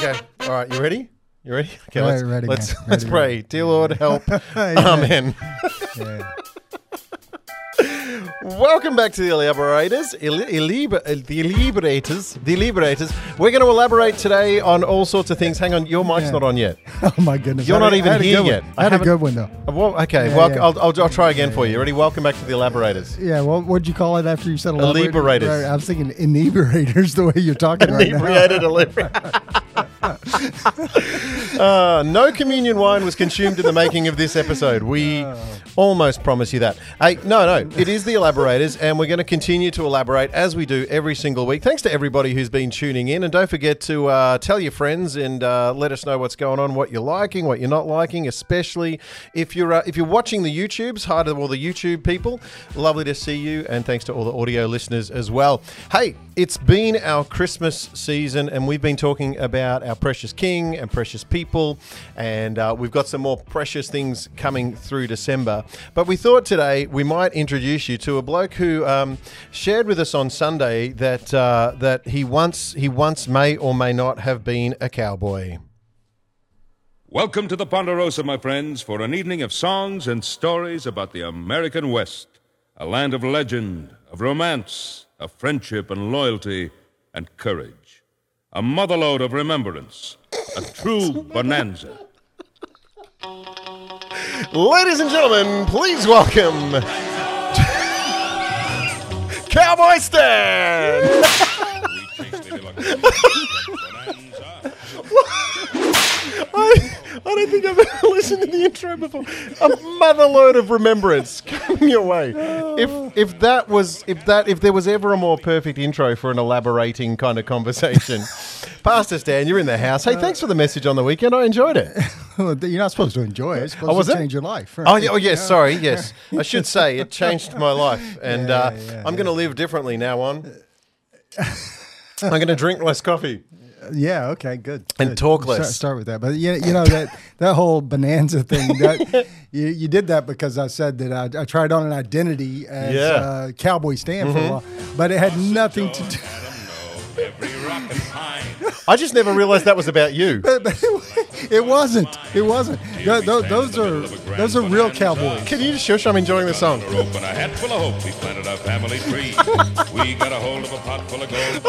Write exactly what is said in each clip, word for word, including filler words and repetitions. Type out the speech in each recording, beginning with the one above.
Okay. All right. You ready? You ready? Okay. All right, let's ready, let's, man. let's Ready, pray. ready. Dear Lord, help. Yeah. Amen. Yeah. Welcome back to the Elaborators. El- elib- uh, the Elaborators. The Elaborators. We're going to elaborate today on all sorts of things. Hang on, your mic's Yeah. not on yet. Oh my goodness! You're I not had- even I had a here good yet. one. I I had a haven't- good one though. Uh, Well, okay. Yeah, well, yeah. I'll, I'll I'll try again for you. Ready? Welcome back to the Elaborators. Yeah. Well, what'd you call it after you said elaborate? Elaborators. Right, I was thinking inebriators the way you're talking right now. Inebriated Olivia. uh, no communion wine was consumed in the making of this episode. We almost promise you that. Hey, no, no, it is the Elaborators, and we're going to continue to elaborate as we do every single week. Thanks to everybody who's been tuning in, and don't forget to uh, tell your friends and uh, let us know what's going on, what you're liking, what you're not liking, especially if you're uh, if you're watching the YouTubes. Hi to all the YouTube people. Lovely to see you, and thanks to all the audio listeners as well. Hey, it's been our Christmas season, and we've been talking about our precious King and precious people, and uh, we've got some more precious things coming through December. But we thought today we might introduce you to a bloke who um, shared with us on Sunday that uh, that he once he once may or may not have been a cowboy. Welcome to the Ponderosa, my friends, for an evening of songs and stories about the American West, a land of legend, of romance, of friendship and loyalty and courage, a motherlode of remembrance, a true bonanza. Ladies and gentlemen, please welcome Cowboy Stan. We chase Lady Luck. Bonanza. I, I don't think I've ever listened to the intro before. A motherload of remembrance coming your way. If if that was if that if there was ever a more perfect intro for an elaborating kind of conversation, Pastor Stan, you're in the house. Hey, thanks for the message on the weekend. I enjoyed it. You're not supposed to enjoy it. It's supposed Oh, was to it? change your life. Oh, yeah, oh yes, sorry, yes. I should say it changed my life, and Yeah, uh, yeah, yeah, I'm going to live differently now on. I'm going to drink less coffee. Yeah. Okay. Good. And good. talk Start- less. Start with that, but you, you know that that whole bonanza thing. That you, you did that because I said that I, I tried on an identity as Yeah. uh, Cowboy Stan for a while, but it had nothing to do. Every rock and pine. I just never realised that was about you. But, but it, it wasn't. It wasn't. Th- th- those are those are real cowboys. Can you just shush? I'm enjoying the song. Rope and a hat full of hope. We planted our family tree. We got a hold of a pot full of gold.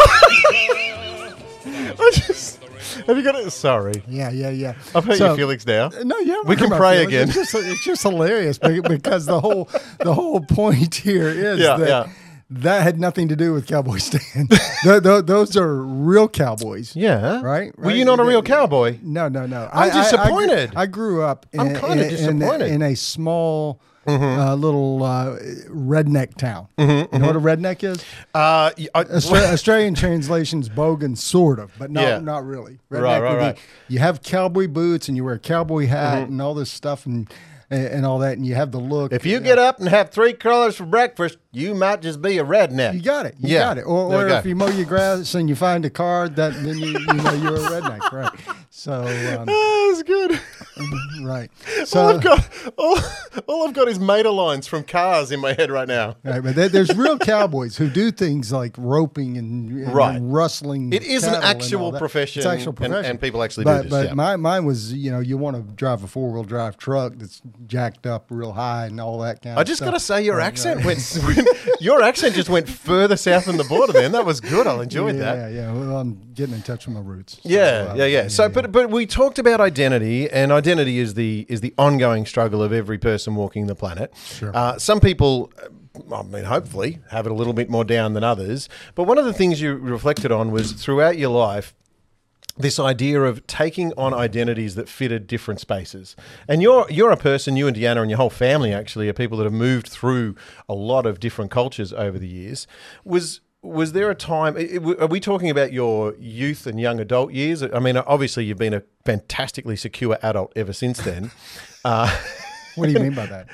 I just, have you got it? Sorry. Yeah, yeah, yeah. I've hurt So- your feelings now. No, yeah, We can about pray feelings. again. It's just, it's just hilarious be- because the whole the whole point here is Yeah, that yeah. that had nothing to do with Cowboy Stan. Th- th- those are real cowboys. Yeah. Right? Were right? you not a real They- cowboy? No, no, no. I'm I- I- disappointed. I, grew, I grew up in, I'm a- kinda in, disappointed. in, a, in a small uh, little uh, redneck town. Mm-hmm, You know what a redneck is? Uh, y- I- Austra- Australian translation's bogan, sort of, but not Yeah. not really. Right, right, would be- right. You have cowboy boots and you wear a cowboy hat Mm-hmm. and all this stuff and and, and all that, and you have the look. if you get up and have three colors for breakfast, you might just be a redneck. you got it. You Yeah. got it. Or, There or we go. if you mow your grass and you find a card, that then you, you know you're a redneck, right? So um, Oh, that's good. right. all So I've got, all, all I've got is motor lines from cars in my head right now. right, but there, there's real cowboys who do things like roping and, and Right. rustling. It is an cattle and actual all that. profession, It's actual and- profession, and people actually do but, this, But yeah. my, mine was, you know, you want to drive a four wheel drive truck that's jacked up real high and all that kind I of just stuff. got to say, your Right, accent right. went, went. Your accent just went further south than the border. Then that was good. I enjoyed yeah, that. Yeah, Well, I'm getting in touch with my roots. So, Yeah, uh, yeah, yeah. So, but but we talked about identity, and identity is the is the ongoing struggle of every person walking the planet. Sure. Uh, some people, uh, I mean, hopefully, have it a little bit more down than others. But one of the things you reflected on was throughout your life, this idea of taking on identities that fitted different spaces. And you're you're a person, you and Deanna and your whole family actually are people that have moved through a lot of different cultures over the years. Was was there a time, i- i- are we talking about your youth and young adult years? I mean, obviously you've been a fantastically secure adult ever since then. Uh, What do you mean by that?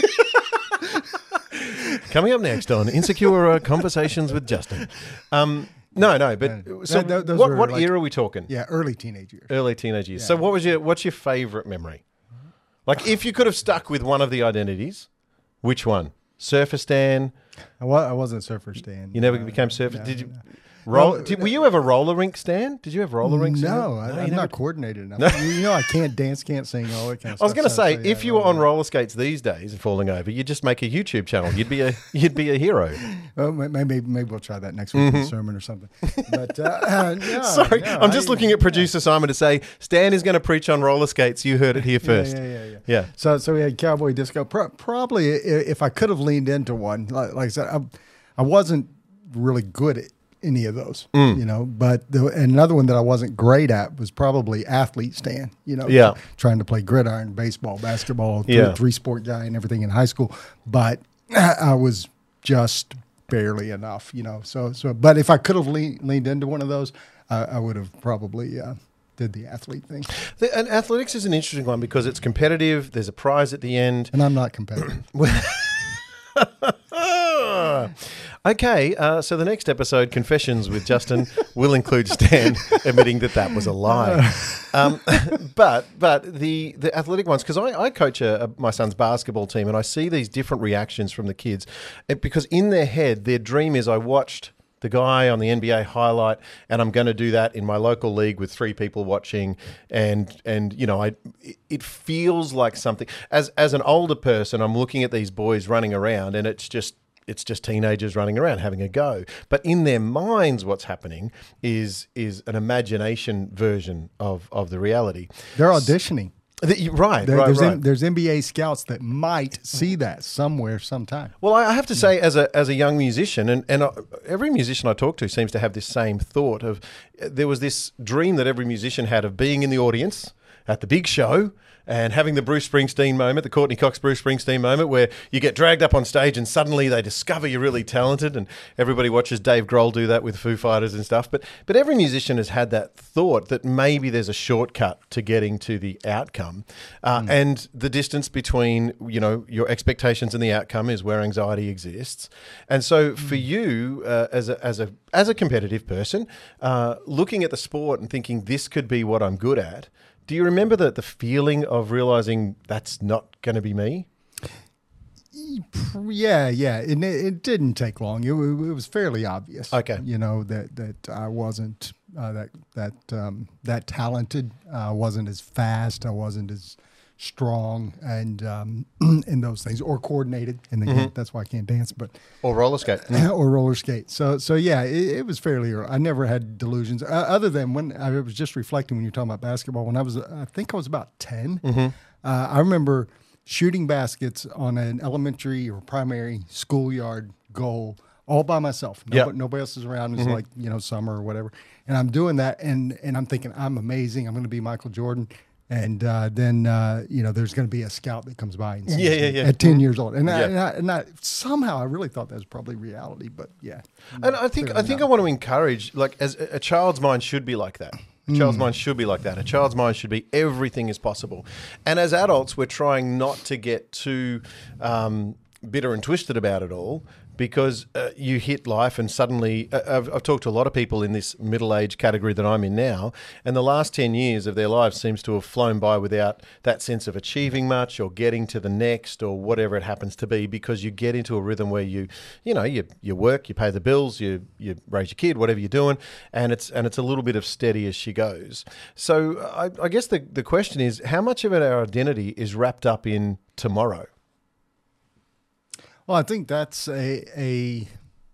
coming up next on Insecure uh, Conversations with Justin. Um, no, no, but Uh, so th- th- those what, were what like- era are we talking? Yeah, early teenage years. Early teenage years. So what was your what's your favourite memory? Like if you could have stuck with one of the identities, which one? Surfer Stan? I, wa- I wasn't a surfer Stan. You never No, became surfer? no, Did you? no. Roll, Well, did, were you ever roller rink, Stan? Did you have roller rinks? No, I, you I'm never- not coordinated enough. you, you know, I can't dance, can't sing, all that kind of stuff. I was going to So- say, so, yeah, if you were on roller- roller skates these days and falling over, you'd just make a YouTube channel. You'd be a you'd be a hero. Well, may- maybe maybe we'll try that next week in the sermon or something. But uh, uh, no, Mm-hmm. Sorry, no, I'm just I- looking at producer Simon to say Stan is going to preach on roller skates. You heard it here first. Yeah, yeah, yeah. Yeah. So, so we had cowboy disco. Pro- probably, i- if I could have leaned into one, like, like I said, I, I wasn't really good at any of those, Mm. you know. But the, another one that I wasn't great at was probably athlete stand. You know, Yeah. trying to play gridiron, baseball, basketball, three, Yeah. three sport guy, and everything in high school. But I was just barely enough, you know. So, so, but if I could have leaned, leaned into one of those, I, I would have probably uh, did the athlete thing. The, and athletics is an interesting one because it's competitive. There's a prize at the end. And I'm not competitive. Okay, uh, so the next episode, Confessions with Justin, will include Stan admitting that that was a lie. Um, but but the, the athletic ones, because I, I coach a, a, my son's basketball team and I see these different reactions from the kids eh, because in their head, their dream is I watched the guy on the N B A highlight, and I'm going to do that in my local league with three people watching, and and you know, I it feels like something. As as an older person, I'm looking at these boys running around, and it's just it's just teenagers running around having a go. But in their minds, what's happening is is an imagination version of of the reality. They're auditioning. The- right, There- right, there's, right. N- there's N B A scouts that might see that somewhere, sometime. Well, I I have to say, as a as a young musician, and, and I, every musician I talk to seems to have this same thought of, there was this dream that every musician had of being in the audience at the big show and having the Bruce Springsteen moment, the Courtney Cox Bruce Springsteen moment, where you get dragged up on stage and suddenly they discover you're really talented, and everybody watches Dave Grohl do that with Foo Fighters and stuff. But but every musician has had that thought that maybe there's a shortcut to getting to the outcome, uh, and the distance between, you know, your expectations and the outcome is where anxiety exists. And so for you, uh, as a as a as a competitive person, uh, looking at the sport and thinking this could be what I'm good at. Do you remember the, the feeling of realizing that's not going to be me? Yeah, yeah. It, it didn't take long. It, wa- it was fairly obvious. Okay. You know, that, that I wasn't uh, that that um, that talented. I uh, wasn't as fast. I wasn't as strong and um, in those things, or coordinated. And again, Mm-hmm. that's why I can't dance, but Or roller skate? or roller skate. So, so yeah, it, it was fairly early. I never had delusions, uh, other than when I was just reflecting when you were talking about basketball. When I was, I think I was about ten. Mm-hmm. Uh, I remember shooting baskets on an elementary or primary schoolyard goal all by myself. Yeah. Nobody, nobody else is around. It's like, you know, summer or whatever. And I'm doing that, and and I'm thinking I'm amazing. I'm going to be Michael Jordan. And uh, then, uh, you know, there's going to be a scout that comes by and sees Yeah, yeah, me yeah. at ten years old. And, I, Yeah. and, I, and I, somehow I really thought that was probably reality, but yeah. And I think I think I want to encourage, like, as a, a child's mind should be like that. A child's mind should be like that. A child's mind should be everything is possible. And as adults, we're trying not to get too um, bitter and twisted about it all, because uh, you hit life and suddenly, uh, I've, I've talked to a lot of people in this middle-age category that I'm in now, and the last ten years of their lives seems to have flown by without that sense of achieving much or getting to the next or whatever it happens to be, because you get into a rhythm where you, you know, you, you work, you pay the bills, you, you raise your kid, whatever you're doing, and it's and it's a little bit of steady as she goes. So I, I guess the, the question is, how much of our identity is wrapped up in tomorrow? Well, I think that's a, a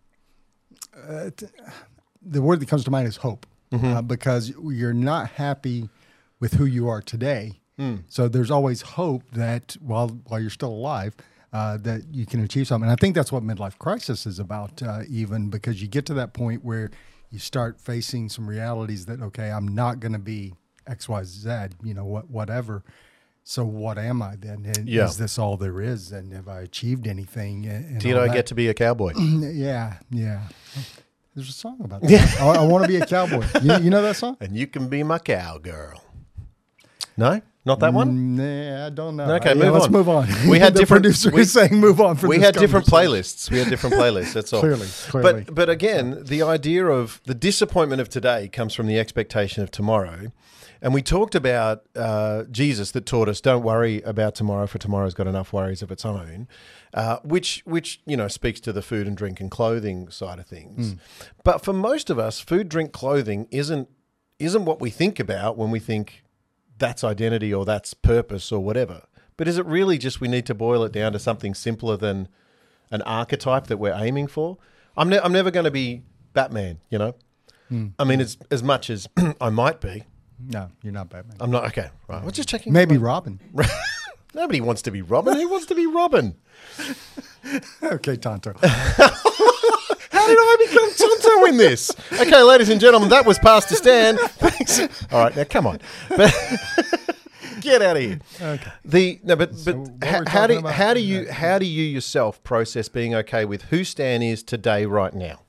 uh, t- the word that comes to mind is hope, uh, because you're not happy with who you are today. So there's always hope that while while you're still alive, uh, that you can achieve something. And I think that's what midlife crisis is about, uh, even because you get to that point where you start facing some realities that, okay, I'm not going to be X, Y, Z, you know, what, whatever. So what am I then? And Yeah. is this all there is? And have I achieved anything? And, and Did all I that? get to be a cowboy? Yeah, yeah. There's a song about that. Yeah. I, I want to be a cowboy. You, you know that song? And you can be my cowgirl. No? Not that one? Nah, I don't know. Okay, Uh, move yeah, let's on. move on. We had the different- producer we- is saying move on. For We this had different conversation. playlists. We had different playlists. That's all. Clearly, clearly. But but again, the idea of the disappointment of today comes from the expectation of tomorrow, and we talked about uh, Jesus that taught us, don't worry about tomorrow, for tomorrow's got enough worries of its own, uh, which, which you know, speaks to the food and drink and clothing side of things. Mm. But for most of us, food, drink, clothing isn't isn't what we think about when we think that's identity or that's purpose or whatever. But is it really just we need to boil it down to something simpler than an archetype that we're aiming for? I'm, ne- I'm never going to be Batman, you know? Mm. I mean, as, as much as I might be. No, you're not Batman. I'm not. Okay, right. I was just checking. Maybe Robin. Nobody wants to be Robin. Who wants to be Robin? Okay, Tonto. How did I become Tonto in this? Okay, ladies and gentlemen, that was Pastor Stan. Thanks. All right, now come on. But get out of here. Okay. The no, but So but what how, we're how do talking about- how do you how do you yourself process being okay with who Stan is today, right now?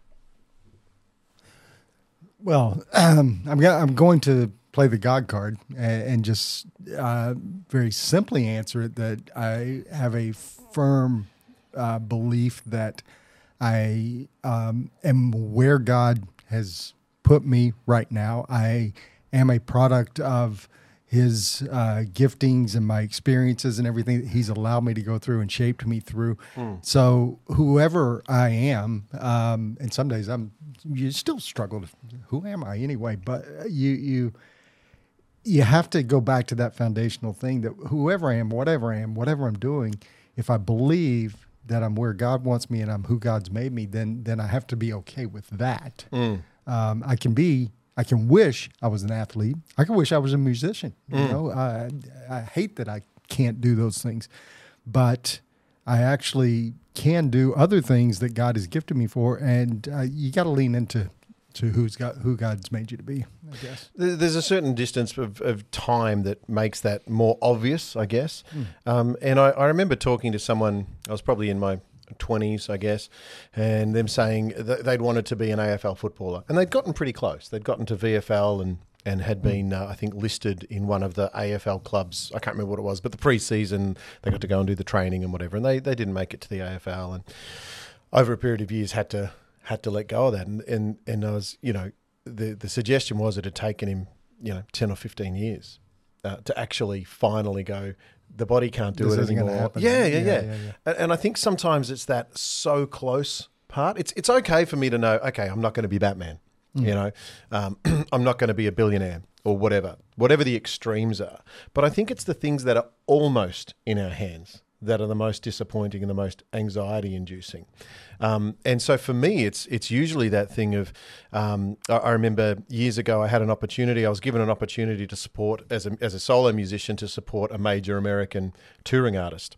Well, um, I'm go- I'm going to play the God card and, and just uh, very simply answer it that I have a firm uh, belief that I um, am where God has put me right now. I am a product of His uh, giftings and my experiences and everything that He's allowed me to go through and shaped me through. Mm. So whoever I am, um, and some days I'm, you still struggle to, who am I anyway? But you, you, you have to go back to that foundational thing that whoever I am, whatever I am, whatever I'm doing, if I believe that I'm where God wants me and I'm who God's made me, then then I have to be okay with that. Mm. Um, I can be, I can wish I was an athlete. I can wish I was a musician. You mm. know, I, I hate that I can't do those things, but I actually can do other things that God has gifted me for, and uh, you got to lean into to who's got who God's made you to be, I guess. There's a certain distance of, of time that makes that more obvious, I guess. Mm. Um, and I, I remember talking to someone, I was probably in my twenties, I guess, and them saying that they'd wanted to be an A F L footballer. And they'd gotten pretty close. They'd gotten to V F L and, and had been, uh, I think, listed in one of the A F L clubs. I can't remember what it was, but the pre-season, they got to go and do the training and whatever. And they, they didn't make it to the A F L. And over a period of years had to... had to let go of that. And, and, and I was, you know, the, the suggestion was it had taken him, you know, ten or fifteen years uh, to actually finally go, the body can't do This it isn't gonna anymore. happen. Yeah, yeah, Yeah, yeah. yeah, yeah. And, and I think sometimes it's that so close part. It's, it's okay for me to know, okay, I'm not going to be Batman, mm. you know, um, I'm not going to be a billionaire or whatever, whatever the extremes are. But I think it's the things that are almost in our hands that are the most disappointing and the most anxiety-inducing. Um, and so for me, it's it's usually that thing of, um, I, I remember years ago I had an opportunity, I was given an opportunity to support, as a, as a solo musician, to support a major American touring artist.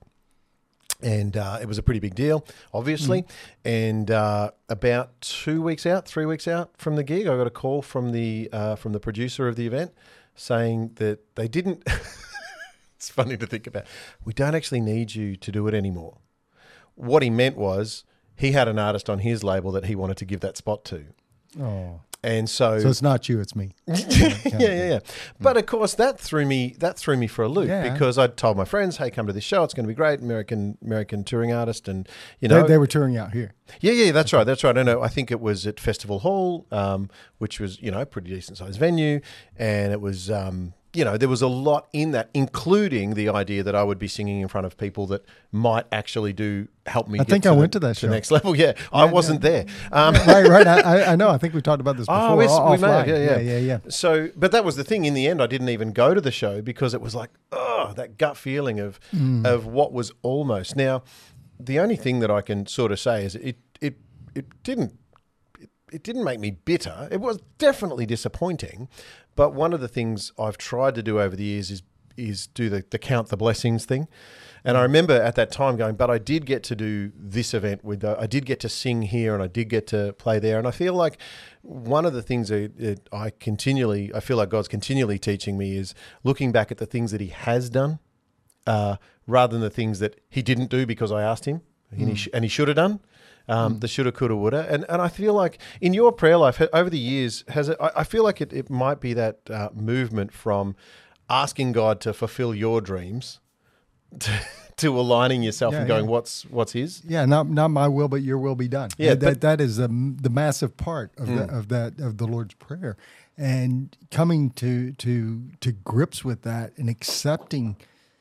And uh, it was a pretty big deal, obviously. Mm. And uh, about two weeks out, three weeks out from the gig, I got a call from the uh, from the producer of the event saying that they didn't... It's funny to think about. We don't actually need you to do it anymore. What he meant was he had an artist on his label that he wanted to give that spot to. Oh. And so... So it's not you, it's me. yeah, yeah, yeah. But of course, that threw me that threw me for a loop Yeah. because I'd told my friends, hey, come to this show. It's going to be great. American American touring artist. And, you know... They, they were touring out here. Yeah, yeah, that's right. That's right. I know. I think it was at Festival Hall, um, which was, you know, a pretty decent sized venue. And it was... Um, you know, there was a lot in that, including the idea that I would be singing in front of people that might actually do help me. I get think to I the, went to that to show. the next level. Yeah, I wasn't there. Um, right, right. I, I know. I think we talked about this before. Oh, yes, we may have. offline. Yeah, yeah, yeah, yeah, yeah. So, but that was the thing. In the end, I didn't even go to the show because it was like, oh, that gut feeling of mm. of what was almost. Now, the only thing that I can sort of say is it it it didn't. It didn't make me bitter. It was definitely disappointing. But one of the things I've tried to do over the years is is do the, the count the blessings thing. And I remember at that time going, but I did get to do this event with, the, I did get to sing here and I did get to play there. And I feel like one of the things that, that I continually, I feel like God's continually teaching me is looking back at the things that he has done uh, rather than the things that he didn't do because I asked him mm. and, he sh- and he should have done. Um, mm. The shoulda, coulda, woulda. And and I feel like in your prayer life over the years, has it, I, I feel like it, it might be that uh, movement from asking God to fulfill your dreams to, to aligning yourself Yeah, and going, yeah. what's what's his? Yeah, not not my will, but your will be done. Yeah, that but- that is the the massive part of Mm. the, of that of the Lord's prayer, and coming to to to grips with that and accepting,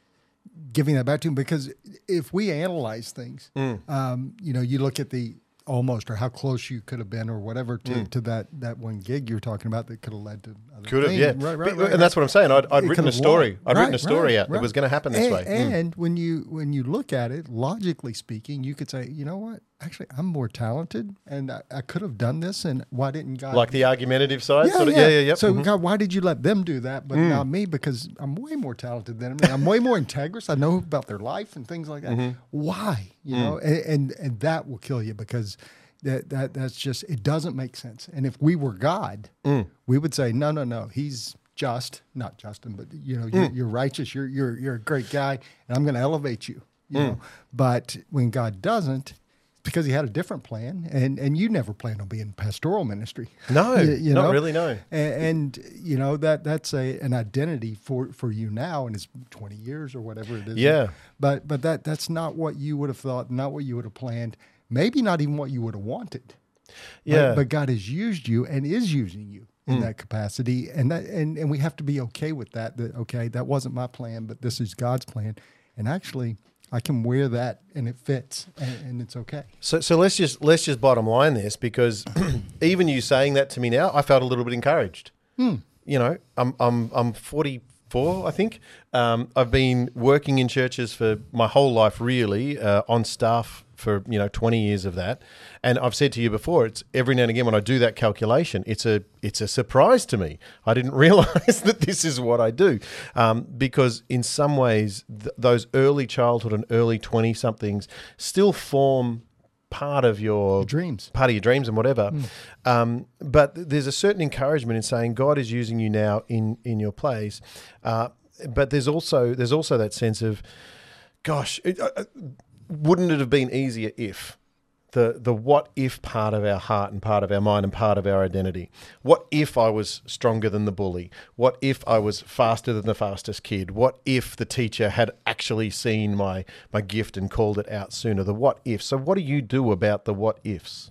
giving that back to him. Because if we analyze things, Mm. um, you know, you look at the almost or how close you could have been or whatever to, Mm. to that that one gig you're talking about that could have led to other Could have, things. yeah. Right, right, But- right, and right. that's what I'm saying. I'd, I'd It written could a have story. walked. I'd written a Right, story right, out. right. It was going to happen this and, way. Mm. And when you when you look at it, logically speaking, you could say, you know what? Actually, I'm more talented, and I, I could have done this. And why didn't God? Like the argumentative side? yeah, sort of, yeah, yeah, yeah, yeah. So Mhm. God, why did you let them do that, but not me? Because I'm way more talented than them. I'm way more integrous. I know about their life and things like that. Mm-hmm. Why? You know, and, and and that will kill you because. That, that that's just, it doesn't make sense. And if we were God, Mm. we would say, no, no, no, he's just, not Justin, but you know, you're, Mm. you're righteous, you're, you're, you're a great guy, and I'm going to elevate you, you Mm. know. But when God doesn't, it's because he had a different plan, and, and you never planned on being in pastoral ministry. No, You- you not know? really, no. And, and you know, that that's a an identity for, for you now, and it's twenty years or whatever it is. Yeah. But but that that's not what you would have thought, not what you would have planned, maybe not even what you would have wanted. Yeah. But, but God has used you and is using you in Mm. that capacity, and that and, and we have to be okay with that. That okay, that wasn't my plan, but this is God's plan, and actually, I can wear that and it fits, and, and it's okay. So, so let's just let's just bottom line this, because even you saying that to me now, I felt a little bit encouraged. Hmm. You know, I'm I'm I'm forty-four, I think. Um, I've been working in churches for my whole life, really, uh, on staff for you know twenty years of that. And I've said to you before, it's every now and again when I do that calculation, it's a it's a surprise to me. I didn't realize that this is what I do, um, because in some ways th- those early childhood and early twenty somethings still form part of your Dreams. part of your dreams and whatever. Um, but there's a certain encouragement in saying God is using you now in in your place. Uh, but there's also there's also that sense of, gosh, it, uh, wouldn't it have been easier if the the what if part of our heart and part of our mind and part of our identity? What if I was stronger than the bully? What if I was faster than the fastest kid? What if the teacher had actually seen my my gift and called it out sooner? The what if. So what do you do about the what ifs?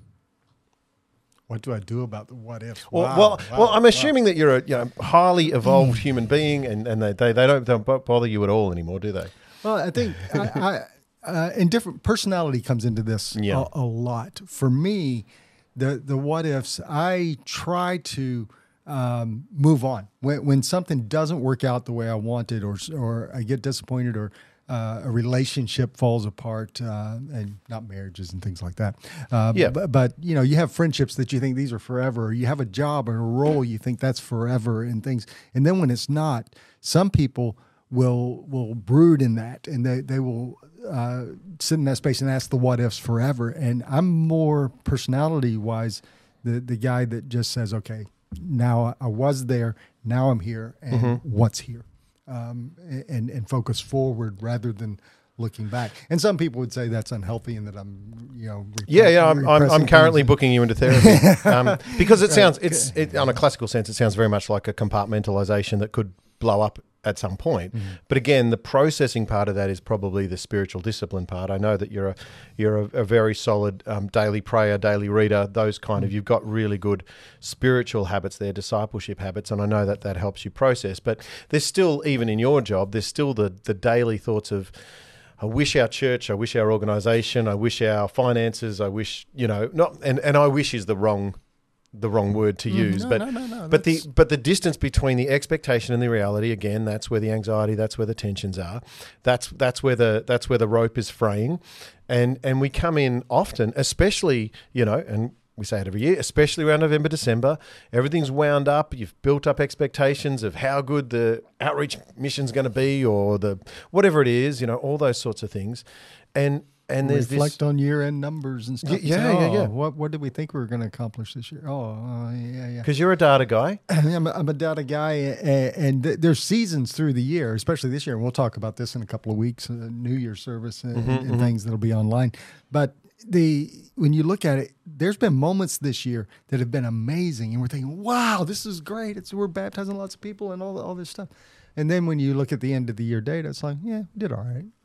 What do I do about the what ifs? Well, Wow, well, wow, well, I'm wow. assuming that you're a you know, highly evolved human being, and, and they, they, they don't, don't bother you at all anymore, do they? Well, I think I, I uh, and different personality comes into this Yeah. a, a lot. For me, the the what ifs, I try to um, move on when when something doesn't work out the way I wanted, or or I get disappointed, or uh, a relationship falls apart, uh, and not marriages and things like that. Uh, Yeah. But, but you know, you have friendships that you think these are forever. Or you have a job or a role you think that's forever, and things. And then when it's not, some people will will brood in that, and they they will uh, sit in that space and ask the what ifs forever. And I'm more personality wise the the guy that just says, okay, now I was there, now I'm here, and what's here, um, and and focus forward rather than looking back. And some people would say that's unhealthy, and that I'm you know repre- Yeah, yeah. I'm, I'm, repressing I'm currently things. booking you into therapy um, because it sounds it's it, on a classical sense. It sounds very much like a compartmentalization that could blow up at some point. Mm-hmm. But again, the processing part of that is probably the spiritual discipline part. I know that you're a you're a, a very solid um, daily prayer, daily reader. Those kind of you've got really good spiritual habits there, discipleship habits, and I know that that helps you process. But there's still, even in your job, there's still the the daily thoughts of, I wish our church, I wish our organisation, I wish our finances, I wish, you know, not and, and I wish is the wrong the wrong word to use. no, but no, no, no, but the that's- but the distance between the expectation and the reality, again, that's where the anxiety, that's where the tensions are. That's that's where the that's where the rope is fraying. And and we come in often, especially, you know, and we say it every year, especially around November, December, everything's wound up. You've built up expectations of how good the outreach mission's going to be, or the whatever it is, you know, all those sorts of things. And and there's reflect this, on year-end numbers and stuff. Y- and yeah, say, yeah, oh, yeah. What what did we think we were going to accomplish this year? Oh, uh, yeah, yeah. because you're a data guy. I'm a, I'm a data guy, and, and th- there's seasons through the year, especially this year. And we'll talk about this in a couple of weeks, uh, New Year's service and, and things that'll be online. But the when you look at it, there's been moments this year that have been amazing, and we're thinking, "Wow, this is great! It's we're baptizing lots of people and all all this stuff." And then when you look at the end of the year data, it's like, "Yeah, we did all right."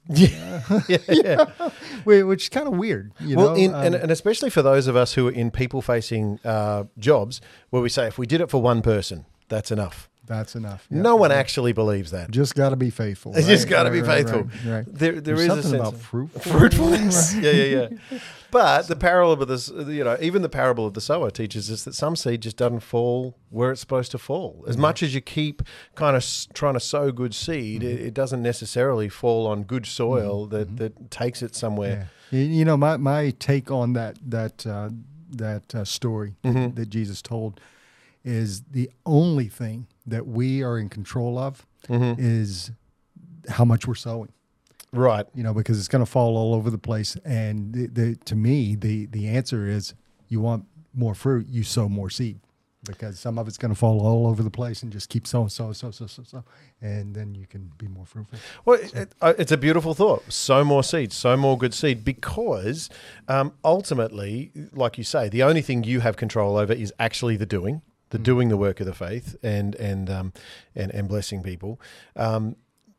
Yeah, yeah, yeah. which is kind of weird. You Well, know? in, Um, and, and especially for those of us who are in people-facing uh, jobs, where we say if we did it for one person, that's enough. that's enough. No Yeah. one actually believes that. Just got to be faithful. It's just right? got to Right, be right, faithful. Right, right. There, there There's is something a sense about of fruitfulness. fruitfulness. yeah, yeah, yeah. But the parable of the, you know, even the parable of the sower teaches us that some seed just doesn't fall where it's supposed to fall. As much as you keep kind of s- trying to sow good seed, it, it doesn't necessarily fall on good soil that, that takes it somewhere. Yeah. You- You know, my, my take on that that uh, that uh, story Mm-hmm. that Jesus told is the only thing that we are in control of Mm-hmm. is how much we're sowing. Right. You know, because it's going to fall all over the place. And the, the, to me, the the answer is you want more fruit, you sow more seed. Because some of it's going to fall all over the place and just keep sowing, sow, sow, sow, sow, sow, and then you can be more fruitful. Well, it, it, uh, it's a beautiful thought. Sow more seed, sow more good seed, because um, ultimately, like you say, the only thing you have control over is actually the doing, the doing the work of the faith, and and um, and, and blessing people. Um,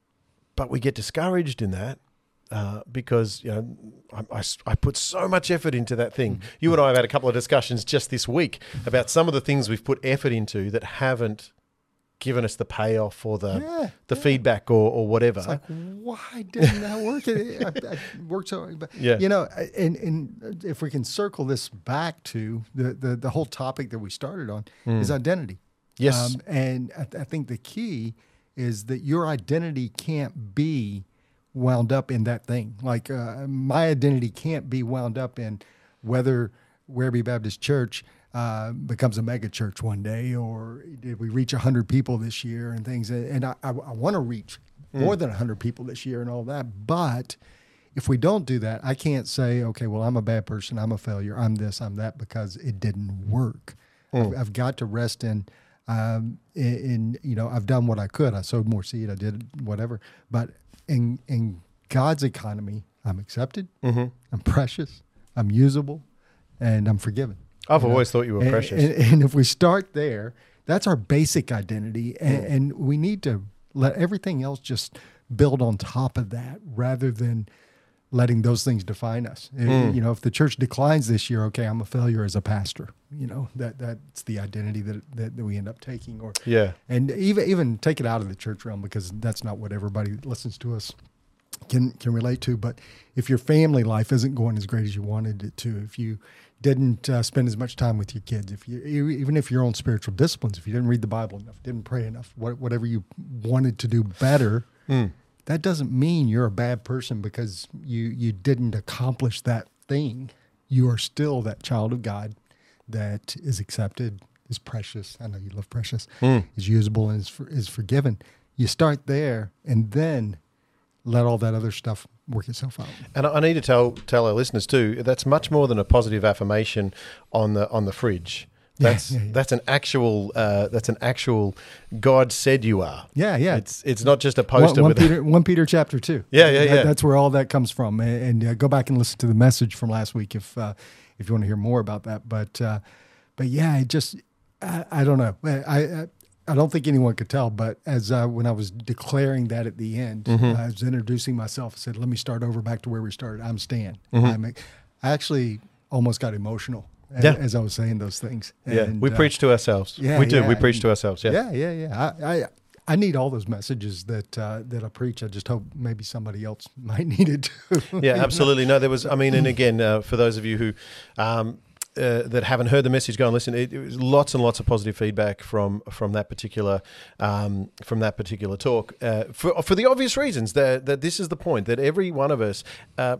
but we get discouraged in that. Uh, because you know, I, I, I put so much effort into that thing. You and I have had a couple of discussions just this week about some of the things we've put effort into that haven't given us the payoff or the Yeah, the feedback or, or whatever. It's like, why didn't that work? It, I, I worked so, but Yeah. you know, and and if we can circle this back to the the, the whole topic that we started on is identity. Mm. Yes. um, and I, I think the key is that your identity can't be wound up in that thing. Like uh, my identity can't be wound up in whether Werribee Baptist Church uh, becomes a mega church one day, or did we reach one hundred people this year and things. And I, I, I want to reach more than one hundred people this year and all that. But if we don't do that, I can't say, okay, well, I'm a bad person, I'm a failure, I'm this, I'm that, because it didn't work. I've, I've got to rest in, um, in, in, you know, I've done what I could. I sowed more seed, I did whatever. But in in God's economy, I'm accepted, Mm-hmm. I'm precious, I'm usable, and I'm forgiven. I've You know? always thought you were And- precious. And, and if we start there, that's our basic identity, and, and we need to let everything else just build on top of that, rather than letting those things define us. Uh, You know, if the church declines this year, okay, I'm a failure as a pastor. You know, that that's the identity that that, that we end up taking, or Yeah. and even even take it out of the church realm, because that's not what everybody that listens to us can can relate to. But if your family life isn't going as great as you wanted it to, if you didn't uh, spend as much time with your kids, if you even if your own spiritual disciplines, if you didn't read the Bible enough, didn't pray enough, what, whatever you wanted to do better, that doesn't mean you're a bad person because you you didn't accomplish that thing. You are still that child of God that is accepted, is precious. I know you love precious. Is usable and is for, is forgiven. You start there, and then let all that other stuff work itself out. And I I need to tell tell our listeners too, that's much more than a positive affirmation on the on the fridge. Yeah, That's yeah, yeah. that's an actual uh, that's an actual God said you are. Yeah, yeah. It's it's not just a One, poster one with Peter, one Peter chapter two. Yeah, yeah, That- yeah. That's where all that comes from. And, and uh, go back and listen to the message from last week if uh, if you want to hear more about that. But uh, but yeah, it just I, I don't know. I, I I don't think anyone could tell. But as uh, when I was declaring that at the end, Mm-hmm. uh, I was introducing myself. I said, "Let me start over back to where we started." I'm Stan. Mm-hmm. I'm a, I actually almost got emotional a- Yeah. as I was saying those things. Yeah, And, we uh, preach to ourselves. yeah, we do. yeah, we preach and- to ourselves. Yeah. Yeah, yeah, yeah. I, I I need all those messages that uh, that I preach. I just hope maybe somebody else might need it too. Yeah, absolutely. No, there was. I mean, and again, uh, for those of you who um, uh, that haven't heard the message, go and listen. It, it was lots and lots of positive feedback from from that particular um, from that particular talk. Uh, for for the obvious reasons that that this is the point that every one of us uh,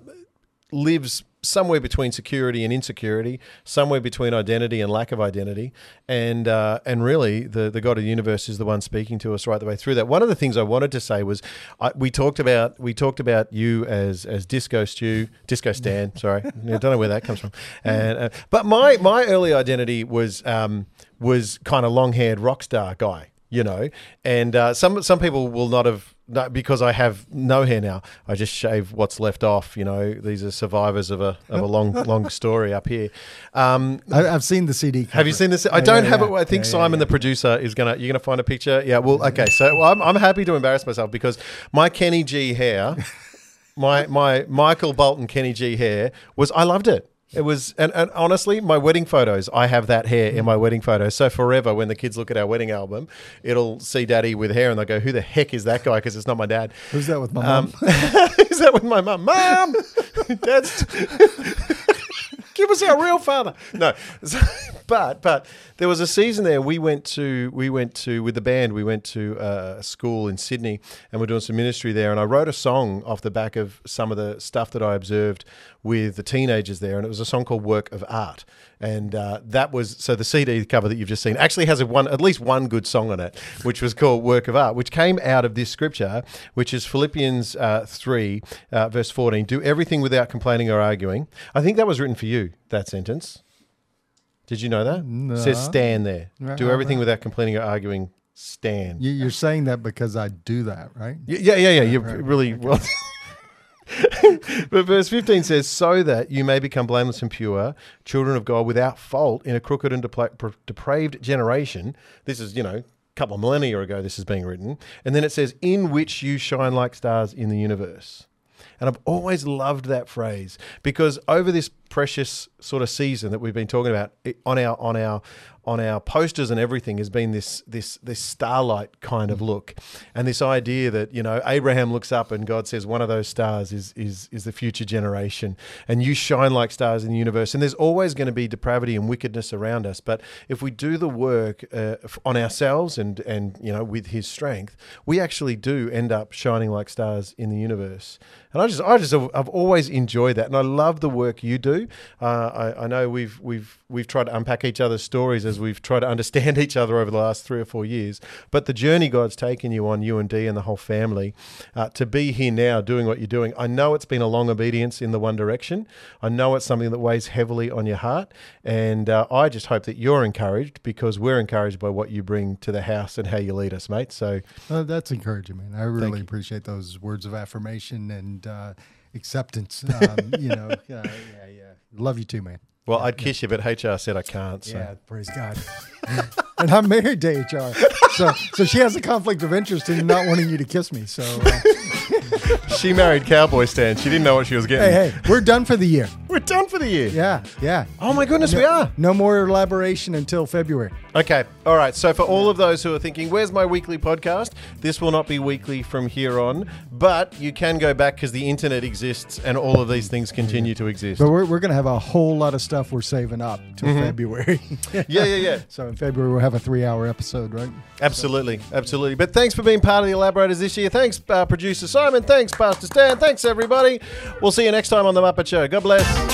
lives somewhere between security and insecurity, somewhere between identity and lack of identity, and uh, and really the the God of the universe is the one speaking to us right the way through that. One of the things I wanted to say was I, we talked about we talked about you as as Disco Stew, Disco Stan. Sorry, I don't know where that comes from. And uh, but my my early identity was um, was kind of long haired rock star guy, you know, and uh, some some people will not have. No, because I have no hair now. I just shave what's left off. You know, these are survivors of a of a long long story up here. Um, I, I've seen the C D. have you seen this? I Yeah, don't yeah, have yeah. it. I think Yeah, Simon, yeah, the producer, is gonna. You're gonna find a picture. Yeah. Well, okay. So well, I'm I'm happy to embarrass myself because my Kenny G hair my my Michael Bolton Kenny G hair was I loved it. It was, and, and honestly, my wedding photos, I have that hair in my wedding photos. So forever, when the kids look at our wedding album, it'll see Daddy with hair, and they'll go, "Who the heck is that guy?" Because it's not my dad. Who's that with my Um, mom? Is that with my mum? Mum, Dad's. Give us our real father. No, so, but but there was a season there. We went to we went to with the band. We went to uh, a school in Sydney, and we're doing some ministry there. And I wrote a song off the back of some of the stuff that I observed with the teenagers there, and it was a song called "Work of Art." And uh, that was so the C D cover that you've just seen actually has a one at least one good song on it, which was called "Work of Art," which came out of this scripture, which is Philippians uh, three, uh, verse fourteen. Do everything without complaining or arguing. I think that was written for you. That sentence. Did you know that? No. It says stand there. Right, do right, everything right. without complaining or arguing. Stand. You- You're saying that because I do that, right? Y- Yeah, yeah, yeah. You're right, really well. But verse fifteen says, so that you may become blameless and pure, children of God without fault in a crooked and depla- pra- depraved generation. This is, you know, a couple of millennia ago this is being written. And then it says, in which you shine like stars in the universe. And I've always loved that phrase because over this precious sort of season that we've been talking about it, on our on our on our posters and everything has been this this this starlight kind of look, and this idea that, you know, Abraham looks up and God says one of those stars is is is the future generation, and you shine like stars in the universe. And there's always going to be depravity and wickedness around us, but if we do the work uh, on ourselves and and you know with His strength, we actually do end up shining like stars in the universe. And I just I just I've always enjoyed that, and I love the work you do. Uh, I, I know we've we've we've tried to unpack each other's stories as we've tried to understand each other over the last three or four years. But the journey God's taken you on, you and Dee and the whole family, uh, to be here now doing what you're doing. I know it's been a long obedience in the one direction. I know it's something that weighs heavily on your heart, and uh, I just hope that you're encouraged because we're encouraged by what you bring to the house and how you lead us, mate. So Uh, that's encouraging, man. I really you. appreciate those words of affirmation and uh, acceptance. Um, you know, uh, yeah, yeah. Love you too, man. well, I'd kiss you, but H R said I can't. So. Yeah, praise God. And I'm married to H R, so so she has a conflict of interest in not wanting you to kiss me. So, uh, She married Cowboy Stan. She didn't know what she was getting. hey, hey, we're done for the year. We're done for the year. Yeah, yeah. Oh my goodness, no, we are. No more elaboration until February. Okay. All right. So for all of those who are thinking, where's my weekly podcast? This will not be weekly from here on, but you can go back because the internet exists and all of these things continue to exist. But we're, we're going to have a whole lot of stuff we're saving up till February. Yeah, yeah, yeah. So in February, we'll have a three hour episode, right? Absolutely. Absolutely. But thanks for being part of the Elaborators this year. Thanks, uh, producer Simon. Thanks, Pastor Stan. Thanks, everybody. We'll see you next time on The Muppet Show. God bless.